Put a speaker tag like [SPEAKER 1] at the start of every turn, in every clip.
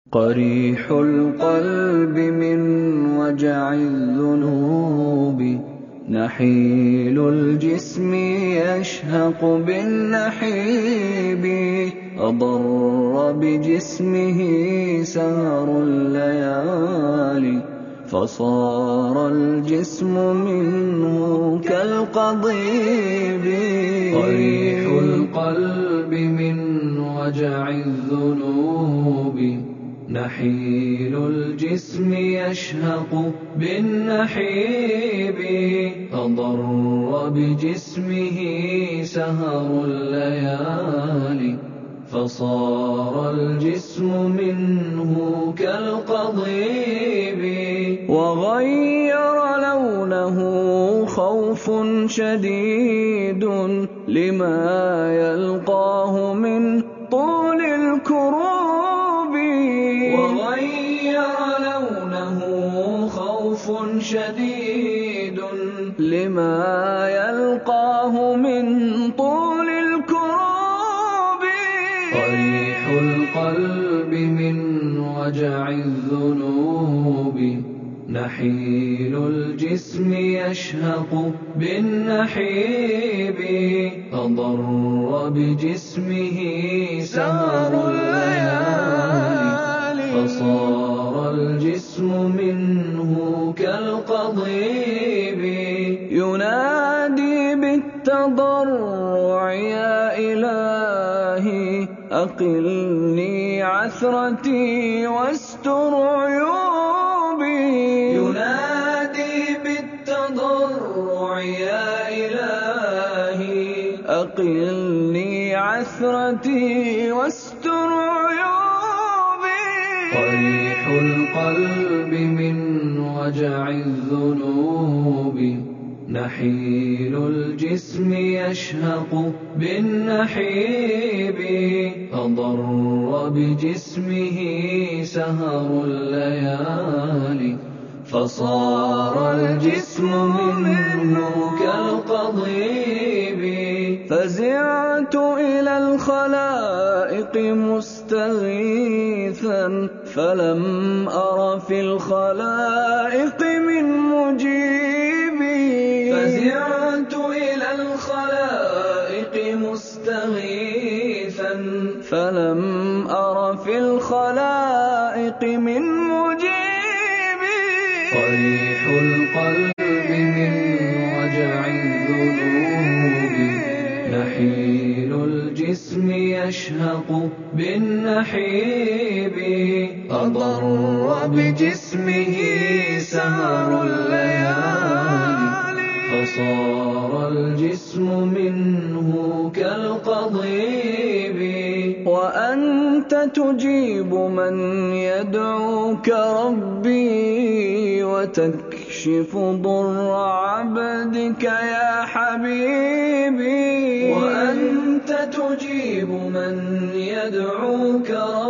[SPEAKER 1] قريح القلب من وجع الذنوب، نحيل الجسم يشهق بالنحيب، أضر بجسمه سهر الليالي، فصار الجسم منه كالقضيب. قريح القلب من وجع الذنوب، نحيل الجسم يشهق بالنحيب، أضر بجسمه سهر الليالي، فصار الجسم منه كالقضيب. وغير لونه خوف شديد لما يلقاه من طول الكروب. وغير لونه خوف شديد لما يلقاه من طول الكروب. قريح القلب من وجع الذنوب، نحيل الجسم يشهق بالنحيب، أضر بجسمه سهر الليالي، فصار الجسم منه كالقضيب. ينادي بالتضرع يا إلهي، أقلني عثرتي واستر عيوبي. ينادي بالتضرع يا إلهي، أقلني عثرتي واستر عيوبي. قريح القلب من وجع الذنوب، نحيل الجسم يشهق بالنحيب، أضر بجسمه سهر الليالي، فصار الجسم منه كالقضيب. فزعت إلى الخلائق مستغيثا، فلم أر في الخلائق من مجيبي. فزعت إلى الخلائق مستغيثا، فلم أر في الخلائق من مجيبي. قريح القلب من وجع الذنوب، نحيل الجسم يشهق بالنحيب، أضر بجسمه سهر الليالي، فصار الجسم منه كالقضيب. وأنت تجيب من يدعوك ربي، وتكشف ضر عبدك يا حبيبي. وأنت تجيب من يدعوك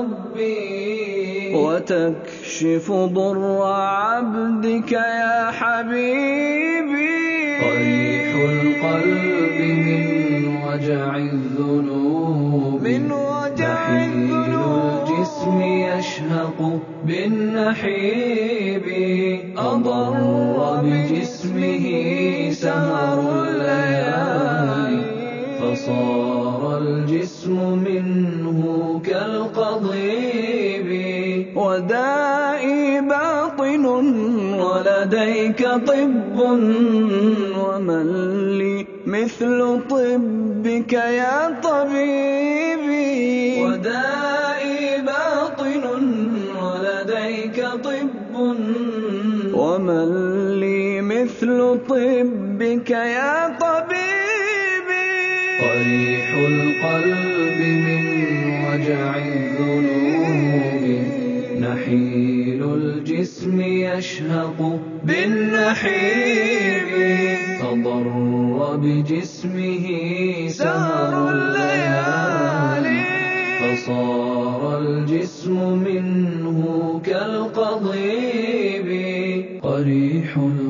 [SPEAKER 1] ربي، وتكشف ضر عبدك يا حبيبي. قريح القلب من وجع الذنوب، نحيل الجسم يشهق بالنحيب، أضر بجسمه سهر الليالي، فصار الجسم منه كالقضيب. ودائي باطن ولديك طب، ومن لي مثل طبك يا طبيبي. ودائي باطن ولديك طب، ومن لي مثل طبك يا طبيبي. قريح القلب من وجع الذنوب، نحيل الجسم يشهق بالنحيب، أضر بجسمه سهر الليالي، فصار الجسم منه كالقضيب. قريح